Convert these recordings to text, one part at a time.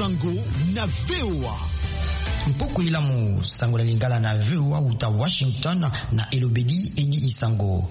Isango na VOA. Mpoko ilamu sango la lingala na VOA uta Washington na elobedi Edi Isango.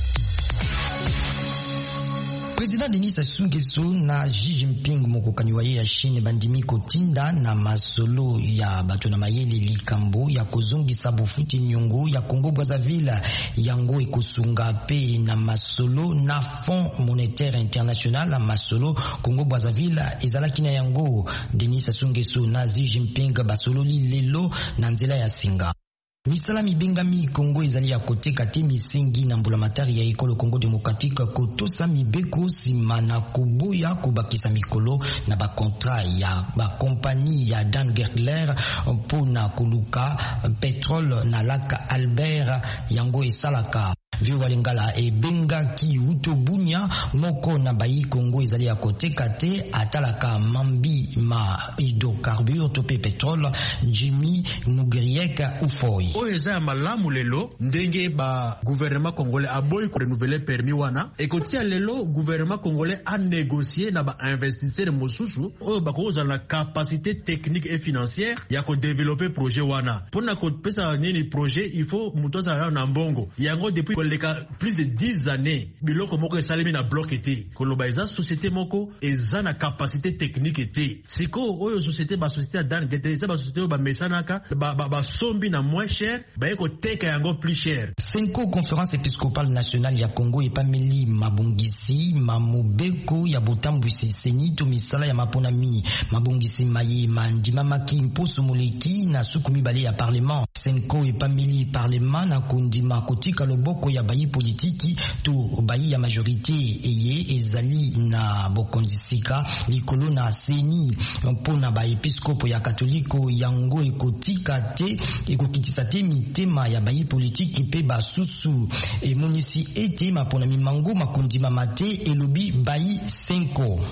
President Denis Sassou Nguesso na Xi Jinping mokokani wa ye ya Chine bandimi kotinda na masolo ya bato na mayele likambo ya kozongisa bofuti nyongo ya Congo Brazzaville yango ekosunga pe na masolo na Fonds Monétaire International masolo Congo Brazzaville ezalaki na yango. Denis Sassou Nguesso na Xi Jinping basolo li lelo na nzela ya singa. Misala mibengami Congo ezali ya koteka te misingi na mbulamatari ya ekolo Congo Démocratique kotosa mibeko sima na koboya kobakisa mikolo na bakontra ya bakompani ya Dan Gertler mpona koluka petrole na laka Albert yango esalaka. Viwa lingala ebenga ki utobunya moko na bayi Congo ezali ya koteka te atalaka mambi ma hydrocarbure tope petrole Jimmy Mugriek Ufoy. Oyo eza ya malamu lelo ndenge ba gouvernement congolais aboyi ko renouveler permis wana ekotia lelo gouvernement congolais a négocier na ba investisseurs mosusu oyo bakoza na capacité technique et financière ya ko développer projet wana pona ko pesa nini projet il faut mutoza na mbongo yango depuis koleka plus de 10 années biloko moko esalemi na bloc été koloba eza société moko eza na capacité technique été siko oyo société ba société ya Dan Gete eza ba société ba mesanaka ba sombi na moins cher bayeko teka yango plus cher. Senko conférence épiscopale nationale ya Congo epameli mabongisi mamobeko ya botambwisi senito misala ya maponami mabongisi maye mandima maki mposo moleki na sukumi bale ya parlement. Senko epameli parlement na kondima kotika loboko ya bayi politiki to bayi ya majorité eye ezali na bokondisika likolo na seni mpona ba episkopo ya katoliko yango ekotika te ekokitisa te mitema ya bayi politiki pe basusu emonisi ete mapona mimango makondima mate elobi bayi Senko.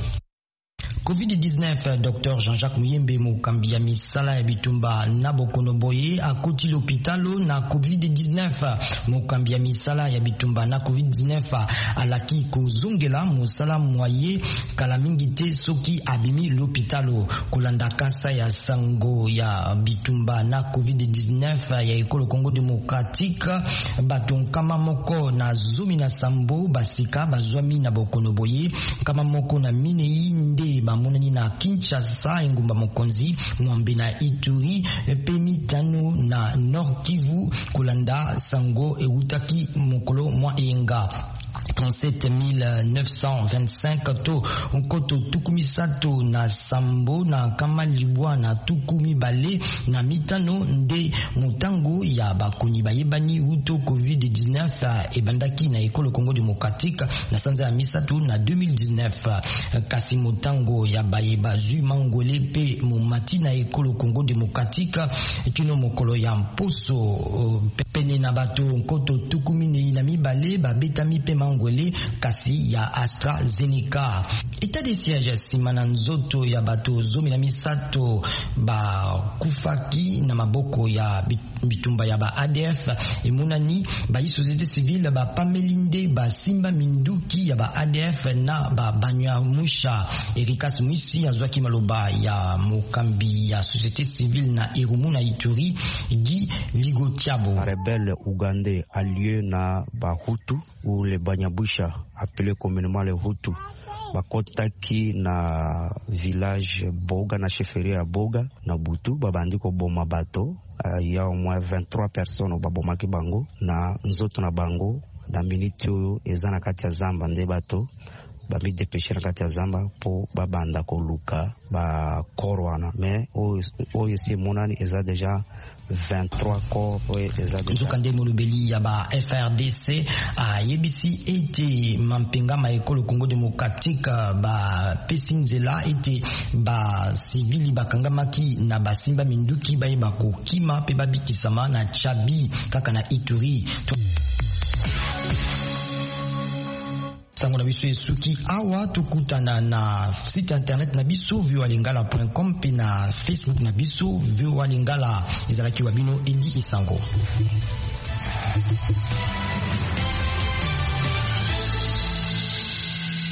COVID-19, Dr Jean-Jacques Muyembe mokambi ya misala ya bitumba na bokonoboye akoti l'hôpitalo na COVID-19 mokambi ya misala ya bitumba na COVID-19 alaki kozongela mosala mwaye kala mingi te soki abimi l'hôpitalo kolanda kansa ya sango ya bitumba na COVID-19 ya ekolo Congo Démocratique batonkama moko na zomi na sambo basika bazwami na bokonoboye kama moko na minei nde bamonani na Kinshasa engumba mokonzi mwambe na Ituri pe mitano na Nord Kivu kolanda sango eutaki mokolo mwa enga 37 925 to nkoto tukumisato na sambo na kama libwa na tukumi bale na mitano nde mutango ya bakoni bayebani uto COVID-19 ebandaki na ekolo Congo Démocratique na sanza ya misatu na 2019 kasi mutango ya bayeba zui mangole pe mumati na ekolo Congo Démocratique kino mokolo ya mposo pene na bato nkoto tukumi na mibale babetami pe mangole kasi ya AstraZeneca. État de siège simana nzoto ya bato zomi na misato ba kufaki na maboko ya bitumba ya ba ADF emunani ba société civile ba pamelinde ba simba minduki ya ba ADF na ba banya musha. Erika Smisi azwaki maloba ya mokambi ya société civile na Irumu na Ituri Guy Ligotiabo. Rebelle ougandais a lieu na Bahutu ou les Banyabusha appelés communément les Hutu bakotaki na village Boga na chefferie ya Boga na Butu babandi ko boma bato ya au moins 23 personnes babomaki bango na nzoto na bango na minute oyo ezana kati ya zamba nde bato bami dépêcher na kati ya zamba po babanda koluka ba korwana mais oyo si monani eza déjà 23 corps eza déjà nzokande molobeli ya ba FRDC a yebisi ete mampenga ma ekolo Congo Démocratique ba pesinzela ete ba civili bakangamaki na basimba minduki bayeba kokima pe babikisama na Chabi kaka na Ituri. Sango na biso esuki awa tukutana na site internet na biso voalingala.com pe na Facebook na biso voalingala ezalaki wabino Edi Isango.